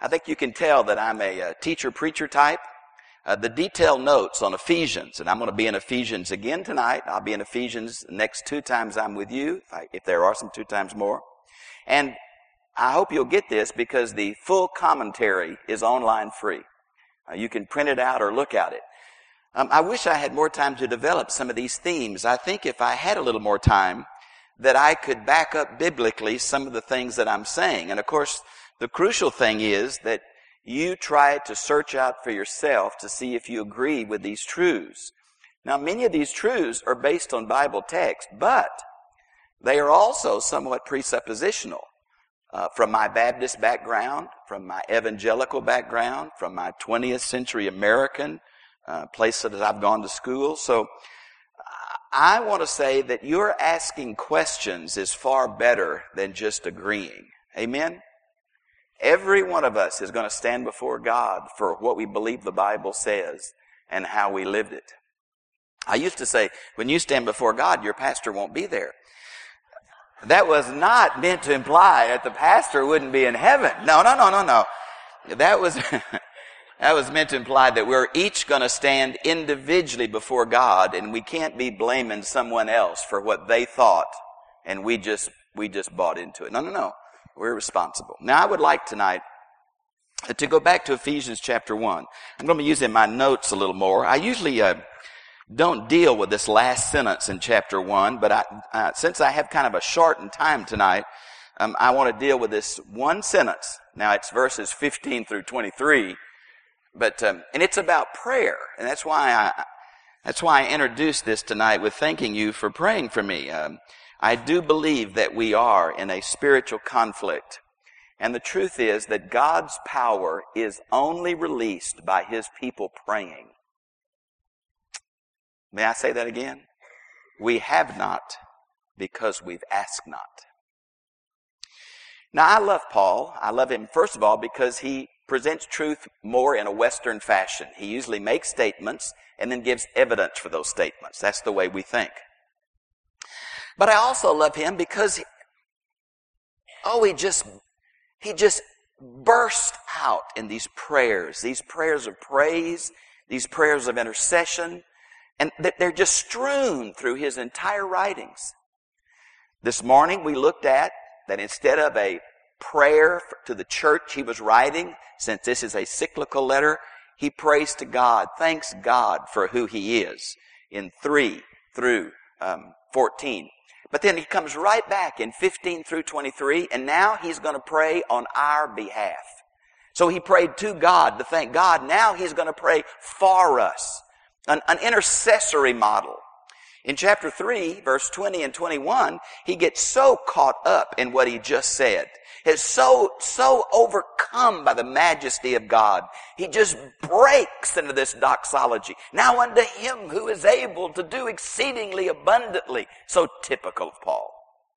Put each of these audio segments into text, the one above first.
I think you can tell that I'm a teacher-preacher type. The detailed notes on Ephesians, and I'm going to be in Ephesians again tonight. I'll be in Ephesians the next 2 times I'm with you, if there are some 2 times more. And I hope you'll get this because the full commentary is online free. You can print it out or look at it. I wish I had more time to develop some of these themes. I think if I had a little more time, that I could back up biblically some of the things that I'm saying. And of course, the crucial thing is that you try to search out for yourself to see if you agree with these truths. Now, many of these truths are based on Bible text, but they are also somewhat presuppositional. From my Baptist background, from my evangelical background, from my 20th century American places that I've gone to school. So I want to say that your asking questions is far better than just agreeing. Amen? Every one of us is going to stand before God for what we believe the Bible says and how we lived it. I used to say, when you stand before God, your pastor won't be there. That was not meant to imply that the pastor wouldn't be in heaven. No. That was meant to imply that we're each going to stand individually before God, and we can't be blaming someone else for what they thought, and we just bought into it. No. We're responsible. Now, I would like tonight to go back to Ephesians chapter 1. I'm going to be using my notes a little more. I usually don't deal with this last sentence in chapter 1, but since I have kind of a shortened time tonight, I want to deal with this one sentence. Now, it's verses 15 through 23, but and it's about prayer, and that's why I introduced this tonight with thanking you for praying for me. I do believe that we are in a spiritual conflict, and the truth is that God's power is only released by His people praying. May I say that again? We have not because we've asked not. Now, I love Paul. I love him, first of all, because he presents truth more in a Western fashion. He usually makes statements and then gives evidence for those statements. That's the way we think. But I also love him because, he just burst out in these prayers of praise, these prayers of intercession, and they're just strewn through his entire writings. This morning we looked at that instead of a prayer to the church he was writing, since this is a cyclical letter, he prays to God, thanks God for who He is in 3 through 14. But then he comes right back in 15 through 23, and now he's going to pray on our behalf. So he prayed to God to thank God. Now he's going to pray for us. An intercessory model. In chapter 3, verse 20 and 21, he gets so caught up in what he just said. Is so overcome by the majesty of God. He just breaks into this doxology. Now unto Him who is able to do exceedingly abundantly. So typical of Paul.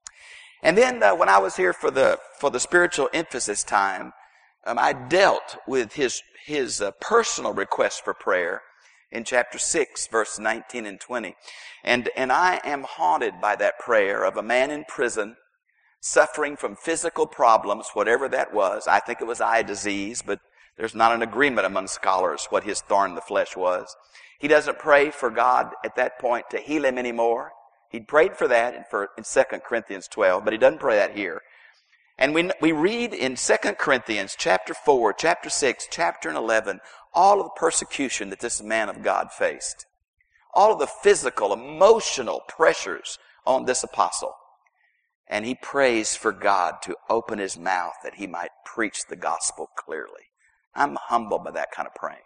And then when I was here for the spiritual emphasis time, I dealt with his personal request for prayer in chapter 6, verse 19 and 20. And I am haunted by that prayer of a man in prison suffering from physical problems, whatever that was. I think it was eye disease, but there's not an agreement among scholars what his thorn in the flesh was. He doesn't pray for God at that point to heal him anymore. He'd prayed for that in 2 Corinthians 12, but he doesn't pray that here. And we read in 2 Corinthians chapter 4, chapter 6, chapter 11, all of the persecution that this man of God faced. All of the physical, emotional pressures on this apostle. And he prays for God to open his mouth that he might preach the gospel clearly. I'm humbled by that kind of praying.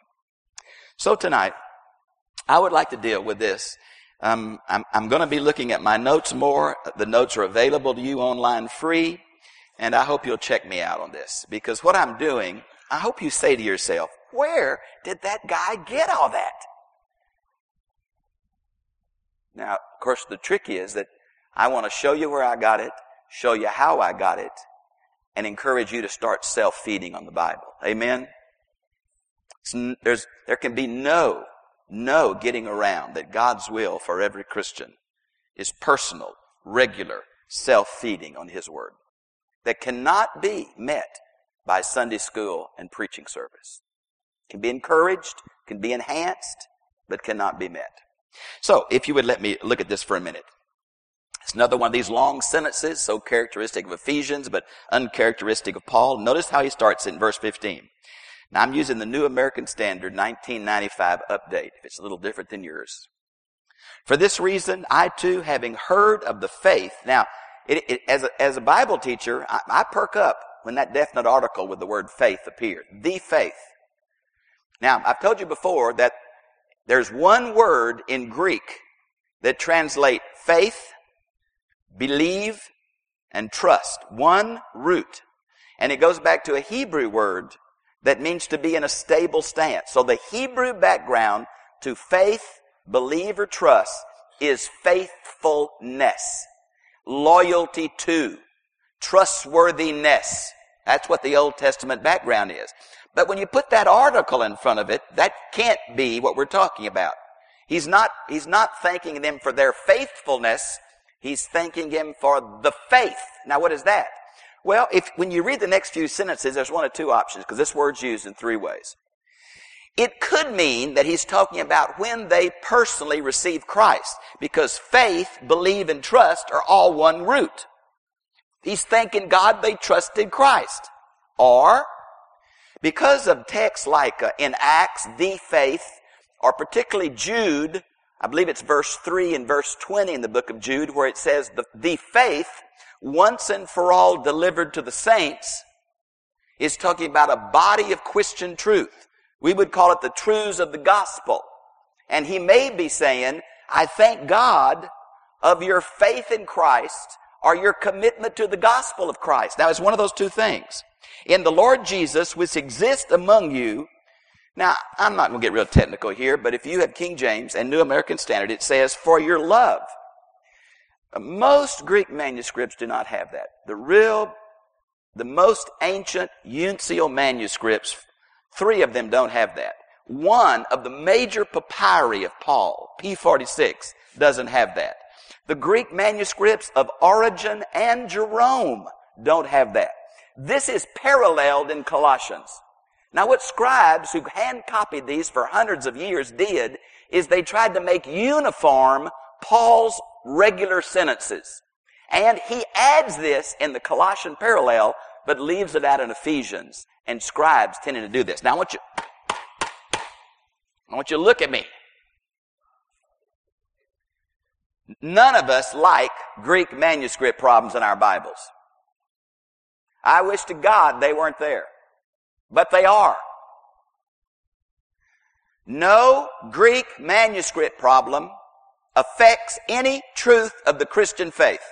So tonight, I would like to deal with this. I'm going to be looking at my notes more. The notes are available to you online free. And I hope you'll check me out on this. Because what I'm doing, I hope you say to yourself, where did that guy get all that? Now, of course, the trick is that I want to show you where I got it, show you how I got it, and encourage you to start self-feeding on the Bible. Amen? There can be no getting around that God's will for every Christian is personal, regular, self-feeding on His Word. That cannot be met by Sunday school and preaching service. Can be encouraged, can be enhanced, but cannot be met. So, if you would let me look at this for a minute. It's another one of these long sentences, so characteristic of Ephesians, but uncharacteristic of Paul. Notice how he starts in verse 15. Now, I'm using the New American Standard 1995 update, if it's a little different than yours. For this reason, I too, having heard of the faith. Now, as a Bible teacher, I perk up when that definite article with the word faith appeared. The faith. Now, I've told you before that there's one word in Greek that translates faith, believe, and trust. One root. And it goes back to a Hebrew word that means to be in a stable stance. So the Hebrew background to faith, believe, or trust is faithfulness, loyalty to, trustworthiness. That's what the Old Testament background is. But when you put that article in front of it, that can't be what we're talking about. He's not thanking them for their faithfulness. He's thanking him for the faith. Now, what is that? Well, when you read the next few sentences, there's one of two options, because this word's used in three ways. It could mean that he's talking about when they personally receive Christ, because faith, believe, and trust are all one root. He's thanking God they trusted Christ. Or, because of texts like in Acts, the faith, or particularly Jude, I believe it's verse 3 and verse 20 in the book of Jude, where it says, the faith, once and for all delivered to the saints, is talking about a body of Christian truth. We would call it the truths of the gospel. And he may be saying, I thank God of your faith in Christ or your commitment to the gospel of Christ. Now, it's one of those two things. In the Lord Jesus, which exists among you. Now, I'm not going to get real technical here, but if you have King James and New American Standard, it says, for your love. Most Greek manuscripts do not have that. The most ancient uncial manuscripts, 3 of them don't have that. One of the major papyri of Paul, P46, doesn't have that. The Greek manuscripts of Origen and Jerome don't have that. This is paralleled in Colossians. Now, what scribes who hand-copied these for hundreds of years did is they tried to make uniform Paul's regular sentences. And he adds this in the Colossian parallel, but leaves it out in Ephesians. And scribes tended to do this. Now, I want you to look at me. None of us like Greek manuscript problems in our Bibles. I wish to God they weren't there. But they are. No Greek manuscript problem affects any truth of the Christian faith.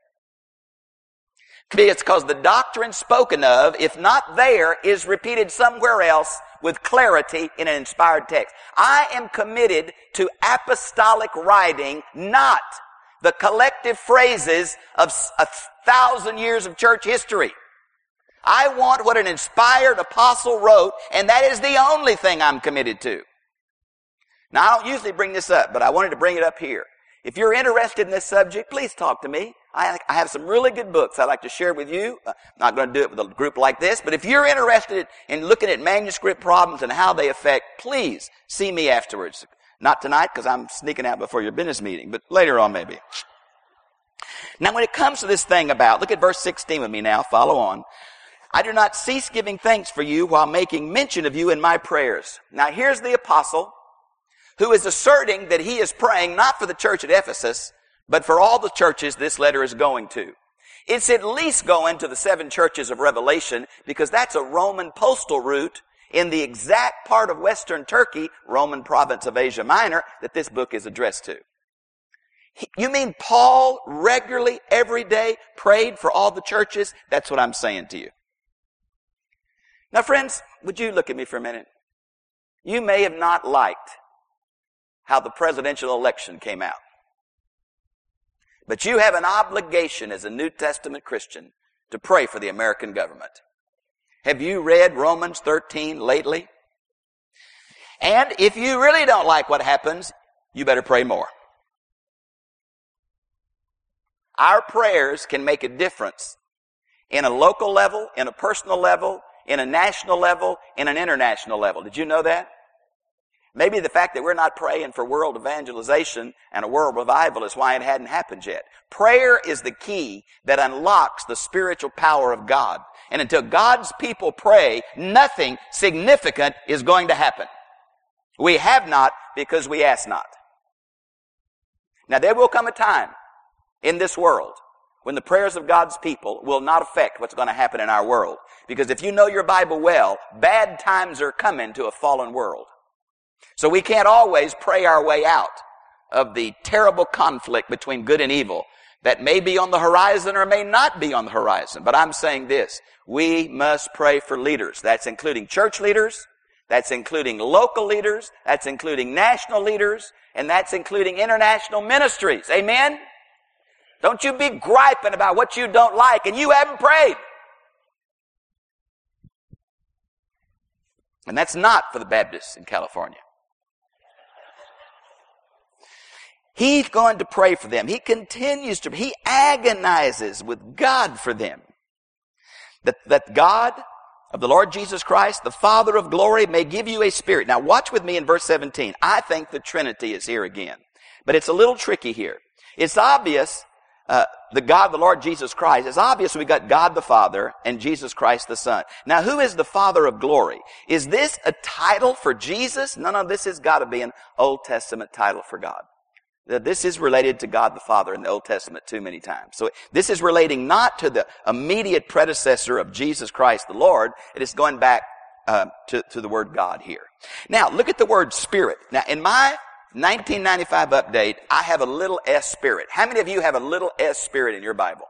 It's because the doctrine spoken of, if not there, is repeated somewhere else with clarity in an inspired text. I am committed to apostolic writing, not the collective phrases of 1,000 years of church history. I want what an inspired apostle wrote, and that is the only thing I'm committed to. Now, I don't usually bring this up, but I wanted to bring it up here. If you're interested in this subject, please talk to me. I have some really good books I'd like to share with you. I'm not going to do it with a group like this, but if you're interested in looking at manuscript problems and how they affect, please see me afterwards. Not tonight, because I'm sneaking out before your business meeting, but later on maybe. Now, when it comes to this thing about, look at verse 16 with me now, follow on. I do not cease giving thanks for you while making mention of you in my prayers. Now, here's the apostle who is asserting that he is praying not for the church at Ephesus, but for all the churches this letter is going to. It's at least going to the 7 churches of Revelation, because that's a Roman postal route in the exact part of Western Turkey, Roman province of Asia Minor, that this book is addressed to. You mean Paul regularly, every day, prayed for all the churches? That's what I'm saying to you. Now, friends, would you look at me for a minute? You may have not liked how the presidential election came out. But you have an obligation as a New Testament Christian to pray for the American government. Have you read Romans 13 lately? And if you really don't like what happens, you better pray more. Our prayers can make a difference in a local level, in a personal level, in a national level, in an international level. Did you know that? Maybe the fact that we're not praying for world evangelization and a world revival is why it hadn't happened yet. Prayer is the key that unlocks the spiritual power of God. And until God's people pray, nothing significant is going to happen. We have not because we ask not. Now there will come a time in this world when the prayers of God's people will not affect what's going to happen in our world. Because if you know your Bible well, bad times are coming to a fallen world. So we can't always pray our way out of the terrible conflict between good and evil that may be on the horizon or may not be on the horizon. But I'm saying this, we must pray for leaders. That's including church leaders, that's including local leaders, that's including national leaders, and that's including international ministries. Amen? Don't you be griping about what you don't like and you haven't prayed. And that's not for the Baptists in California. He's going to pray for them. He continues to, he agonizes with God for them. That God of the Lord Jesus Christ, the Father of glory, may give you a spirit. Now watch with me in verse 17. I think the Trinity is here again. But it's a little tricky here. It's obvious, the God, the Lord Jesus Christ, it's obvious we got God the Father and Jesus Christ the Son. Now who is the Father of glory? Is this a title for Jesus? No, this has got to be an Old Testament title for God. This is related to God the Father in the Old Testament too many times. So this is relating not to the immediate predecessor of Jesus Christ the Lord. It is going back to the word God here. Now, look at the word Spirit. Now, in my 1995 update, I have a little S Spirit. How many of you have a little S Spirit in your Bible?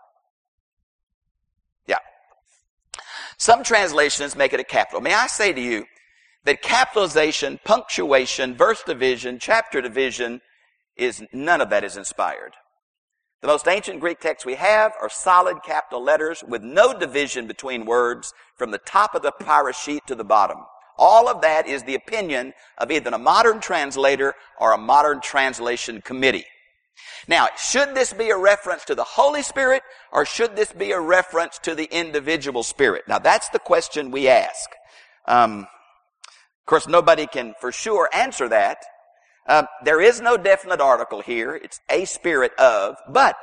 Yeah. Some translations make it a capital. May I say to you that capitalization, punctuation, verse division, chapter division, none of that is inspired. The most ancient Greek texts we have are solid capital letters with no division between words from the top of the papyrus sheet to the bottom. All of that is the opinion of either a modern translator or a modern translation committee. Now, should this be a reference to the Holy Spirit or should this be a reference to the individual Spirit? Now, that's the question we ask. Of course, nobody can for sure answer that. There is no definite article here. It's a spirit of, but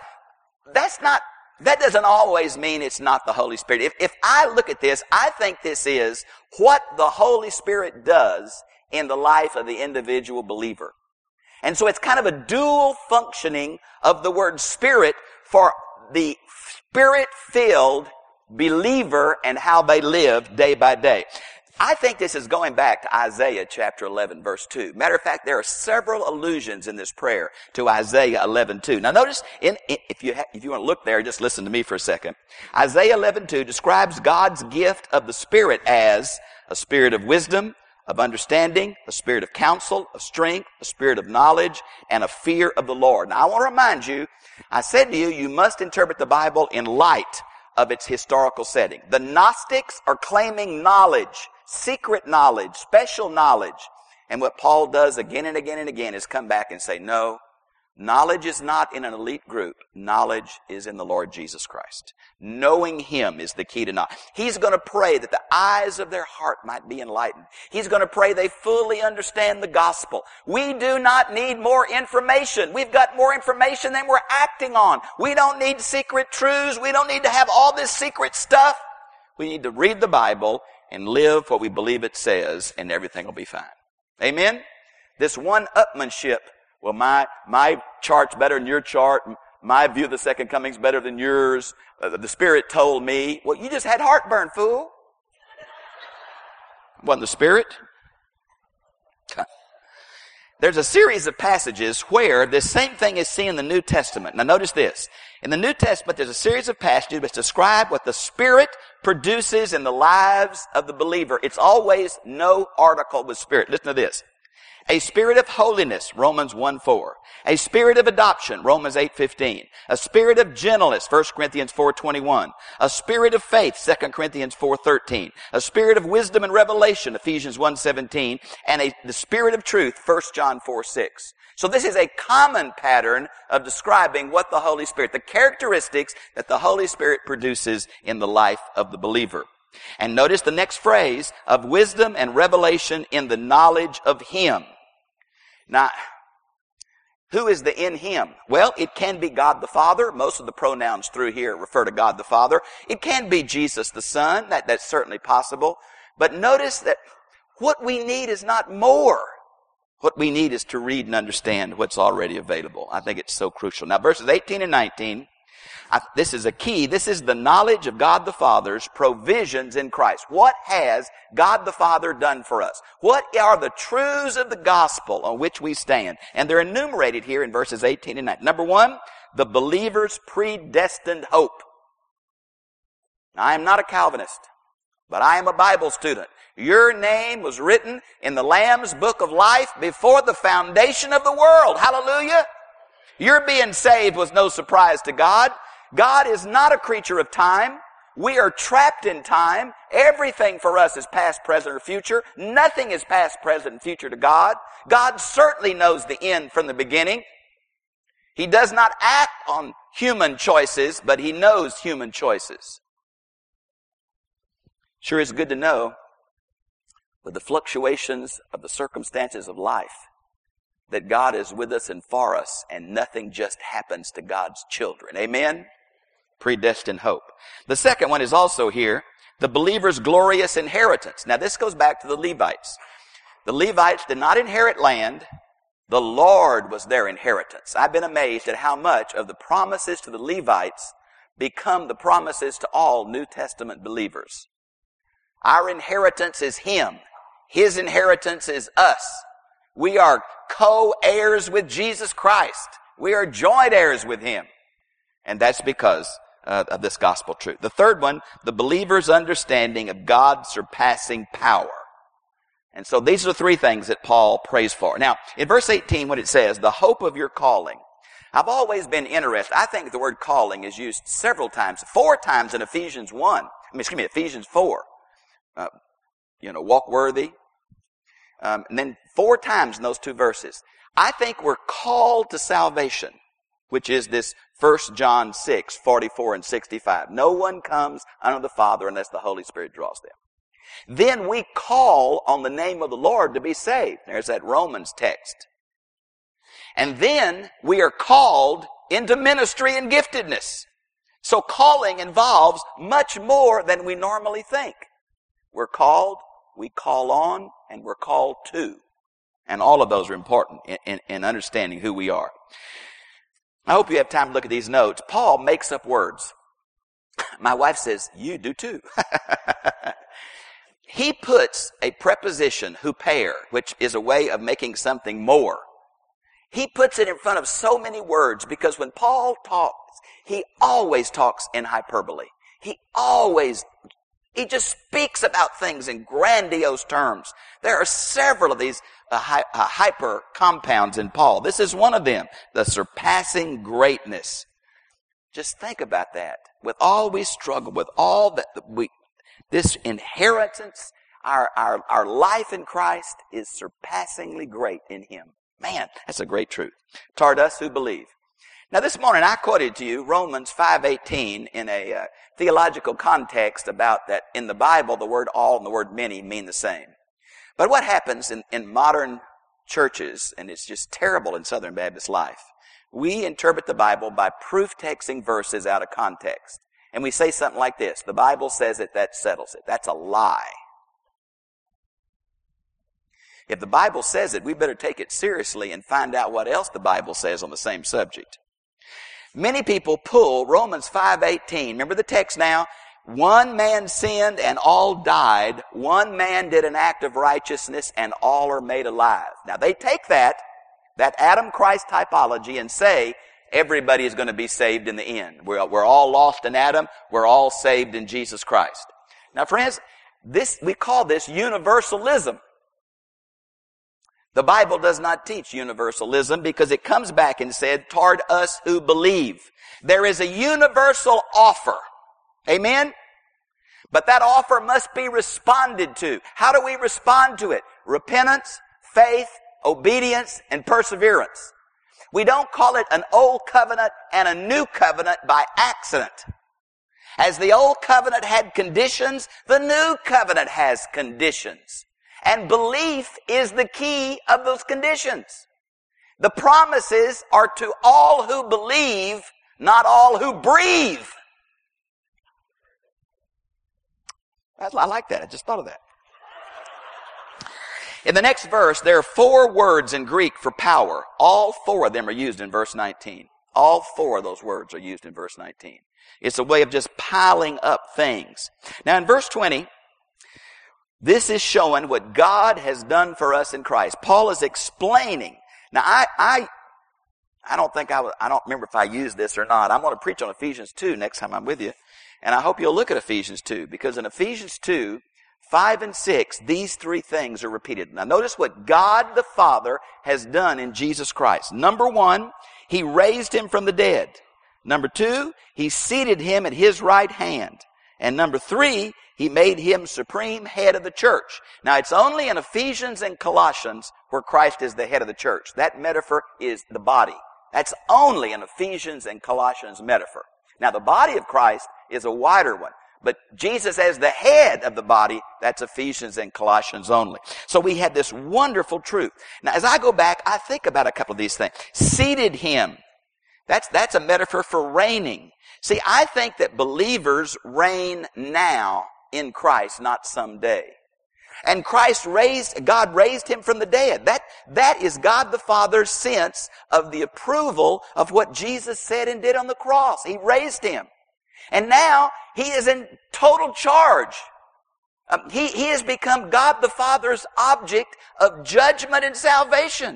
that doesn't always mean it's not the Holy Spirit. If I look at this, I think this is what the Holy Spirit does in the life of the individual believer. And so it's kind of a dual functioning of the word Spirit for the Spirit-filled believer and how they live day by day. I think this is going back to Isaiah chapter 11 verse 2. Matter of fact, there are several allusions in this prayer to Isaiah 11:2. Now notice, if you want to look there, just listen to me for a second. Isaiah 11:2 describes God's gift of the Spirit as a spirit of wisdom, of understanding, a spirit of counsel, of strength, a spirit of knowledge, and a fear of the Lord. Now I want to remind you, I said to you, you must interpret the Bible in light of its historical setting. The Gnostics are claiming knowledge, secret knowledge, special knowledge. And what Paul does again and again and again is come back and say, no, knowledge is not in an elite group. Knowledge is in the Lord Jesus Christ. Knowing Him is the key to knowledge. He's going to pray that the eyes of their heart might be enlightened. He's going to pray they fully understand the gospel. We do not need more information. We've got more information than we're acting on. We don't need secret truths. We don't need to have all this secret stuff. We need to read the Bible and live what we believe it says, and everything will be fine. Amen? This one-upmanship, well, my chart's better than your chart, my view of the second coming's better than yours, the Spirit told me. Well, you just had heartburn, fool. Wasn't the Spirit? There's a series of passages where this same thing is seen in the New Testament. Now notice this. In the New Testament, there's a series of passages which describe what the Spirit produces in the lives of the believer. It's always no article with Spirit. Listen to this. A spirit of holiness, Romans 1:4. A spirit of adoption, Romans 8:15. A spirit of gentleness, 1 Corinthians 4:21. A spirit of faith, 2 Corinthians 4:13. A spirit of wisdom and revelation, Ephesians 1:17. And the spirit of truth, 1 John 4:6. So this is a common pattern of describing what the Holy Spirit, the characteristics that the Holy Spirit produces in the life of the believer. And notice the next phrase, of wisdom and revelation in the knowledge of Him. Now, who is the in Him? Well, it can be God the Father. Most of the pronouns through here refer to God the Father. It can be Jesus the Son. That's certainly possible. But notice that what we need is not more. What we need is to read and understand what's already available. I think it's so crucial. Now, verses 18 and 19, this is a key. This is the knowledge of God the Father's provisions in Christ. What has God the Father done for us? What are the truths of the gospel on which we stand? And they're enumerated here in verses 18 and 19. Number one, the believer's predestined hope. Now, I am not a Calvinist, but I am a Bible student. Your name was written in the Lamb's book of life before the foundation of the world. Hallelujah. Your being saved was no surprise to God. God is not a creature of time. We are trapped in time. Everything for us is past, present, or future. Nothing is past, present, and future to God. God certainly knows the end from the beginning. He does not act on human choices, but He knows human choices. Sure is good to know, with the fluctuations of the circumstances of life, that God is with us and for us, and nothing just happens to God's children. Amen? Predestined hope. The second one is also here, the believer's glorious inheritance. Now this goes back to the Levites. The Levites did not inherit land. The Lord was their inheritance. I've been amazed at how much of the promises to the Levites become the promises to all New Testament believers. Our inheritance is Him. His inheritance is us. We are co-heirs with Jesus Christ. We are joint heirs with Him. And that's because of this gospel truth. The third one, the believer's understanding of God's surpassing power. And so these are the three things that Paul prays for. Now, in verse 18, when it says, the hope of your calling, I've always been interested. I think the word calling is used several times, 4 times in Ephesians 4. Walk worthy. And then 4 times in those 2 verses. I think we're called to salvation, which is this 1 John 6, 44 and 65. No one comes unto the Father unless the Holy Spirit draws them. Then we call on the name of the Lord to be saved. There's that Romans text. And then we are called into ministry and giftedness. So calling involves much more than we normally think. We're called, we call on, and we're called to. And all of those are important in understanding who we are. I hope you have time to look at these notes. Paul makes up words. My wife says, you do too. He puts a preposition, huper, which is a way of making something more. He puts it in front of so many words because when Paul talks, he always talks in hyperbole. He just speaks about things in grandiose terms. There are several of these hyper compounds in Paul. This is one of them, the surpassing greatness. Just think about that. With all we struggle, with all that this inheritance, our life in Christ is surpassingly great in Him. Man, that's a great truth. Toward us who believe. Now this morning I quoted to you Romans 5:18 in a theological context about that in the Bible the word all and the word many mean the same. But what happens in modern churches, and it's just terrible in Southern Baptist life, we interpret the Bible by proof-texting verses out of context. And we say something like this, the Bible says it, that settles it. That's a lie. If the Bible says it, we better take it seriously and find out what else the Bible says on the same subject. Many people pull Romans 5:18. Remember the text now? One man sinned and all died. One man did an act of righteousness and all are made alive. Now they take that Adam-Christ typology and say everybody is going to be saved in the end. We're all lost in Adam. We're all saved in Jesus Christ. Now friends, we call this universalism. The Bible does not teach universalism because it comes back and said, toward us who believe. There is a universal offer. Amen? But that offer must be responded to. How do we respond to it? Repentance, faith, obedience, and perseverance. We don't call it an old covenant and a new covenant by accident. As the old covenant had conditions, the new covenant has conditions. And belief is the key of those conditions. The promises are to all who believe, not all who breathe. I like that. I just thought of that. In the next verse, there are 4 words in Greek for power. All 4 of them are used in verse 19. All 4 of those words are used in verse 19. It's a way of just piling up things. Now in verse 20, this is showing what God has done for us in Christ. Paul is explaining. Now I don't remember if I used this or not. I'm going to preach on Ephesians 2 next time I'm with you. And I hope you'll look at Ephesians 2, because in Ephesians 2, 5 and 6, these 3 things are repeated. Now notice what God the Father has done in Jesus Christ. Number 1, He raised Him from the dead. Number 2, He seated Him at His right hand. And number 3, He made Him supreme head of the church. Now it's only in Ephesians and Colossians where Christ is the head of the church. That metaphor is the body. That's only an Ephesians and Colossians metaphor. Now the body of Christ is a wider one. But Jesus as the head of the body, that's Ephesians and Colossians only. So we had this wonderful truth. Now as I go back, I think about a couple of these things. Seated Him. That's a metaphor for reigning. See, I think that believers reign now in Christ, not someday. And God raised Him from the dead. That is God the Father's sense of the approval of what Jesus said and did on the cross. He raised Him. And now He is in total charge. He has become God the Father's object of judgment and salvation.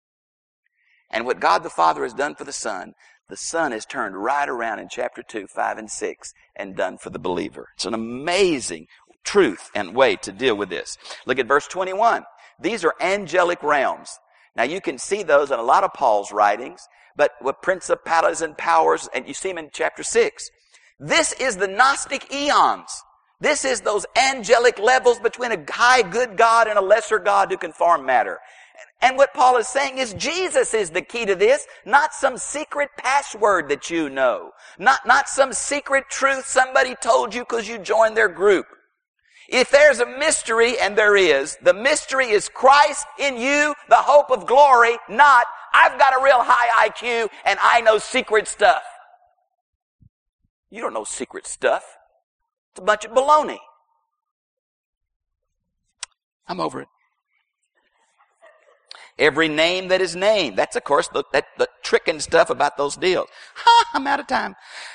And what God the Father has done for the Son has turned right around in chapter 2, 5, and 6 and done for the believer. It's an amazing truth and way to deal with this. Look at verse 21. These are angelic realms. Now you can see those in a lot of Paul's writings, but with principalities and powers, and you see them in chapter 6. This is the Gnostic eons. This is those angelic levels between a high good God and a lesser God who can form matter. And what Paul is saying is Jesus is the key to this, not some secret password that you know. Not some secret truth somebody told you because you joined their group. If there's a mystery, and there is, the mystery is Christ in you, the hope of glory, not I've got a real high IQ and I know secret stuff. You don't know secret stuff. It's a bunch of baloney. I'm over it. Every name that is named. That's, of course, the tricking stuff about those deals. I'm out of time.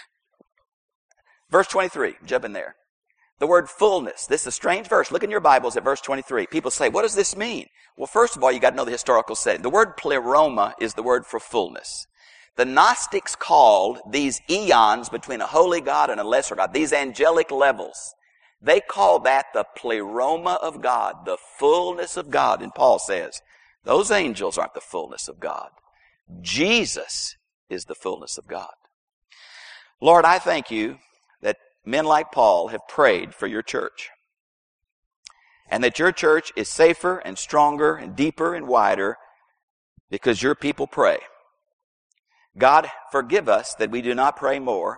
Verse 23. Jump in there. The word fullness. This is a strange verse. Look in your Bibles at verse 23. People say, what does this mean? Well, first of all, you got to know the historical setting. The word pleroma is the word for fullness. The Gnostics called these eons between a holy God and a lesser God, these angelic levels, they called that the pleroma of God, the fullness of God. And Paul says, those angels aren't the fullness of God. Jesus is the fullness of God. Lord, I thank you that men like Paul have prayed for your church. And that your church is safer and stronger and deeper and wider because your people pray. God, forgive us that we do not pray more.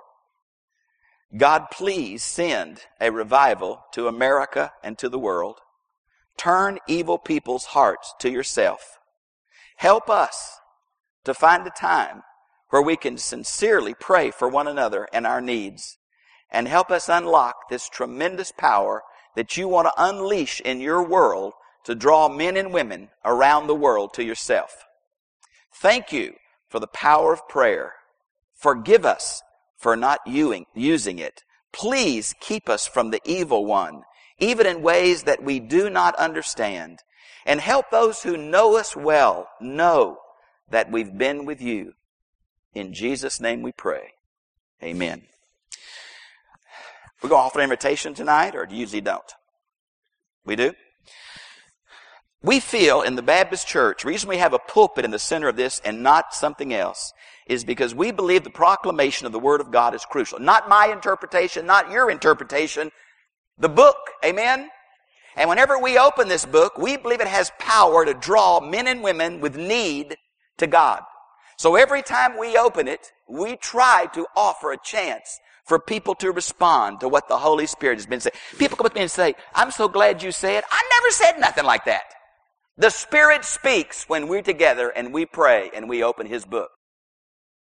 God, please send a revival to America and to the world. Turn evil people's hearts to yourself. Help us to find a time where we can sincerely pray for one another and our needs. And help us unlock this tremendous power that you want to unleash in your world to draw men and women around the world to yourself. Thank you for the power of prayer. Forgive us for not using it. Please keep us from the evil one, even in ways that we do not understand. And help those who know us well know that we've been with you. In Jesus' name we pray. Amen. We're going to offer an invitation tonight, or do you usually don't? We do? We feel in the Baptist Church, the reason we have a pulpit in the center of this and not something else is because we believe the proclamation of the Word of God is crucial. Not my interpretation, not your interpretation, the book. Amen? And whenever we open this book, we believe it has power to draw men and women with need to God. So every time we open it, we try to offer a chance for people to respond to what the Holy Spirit has been saying. People come up to me and say, I'm so glad you said. I never said nothing like that. The Spirit speaks when we're together and we pray and we open His book.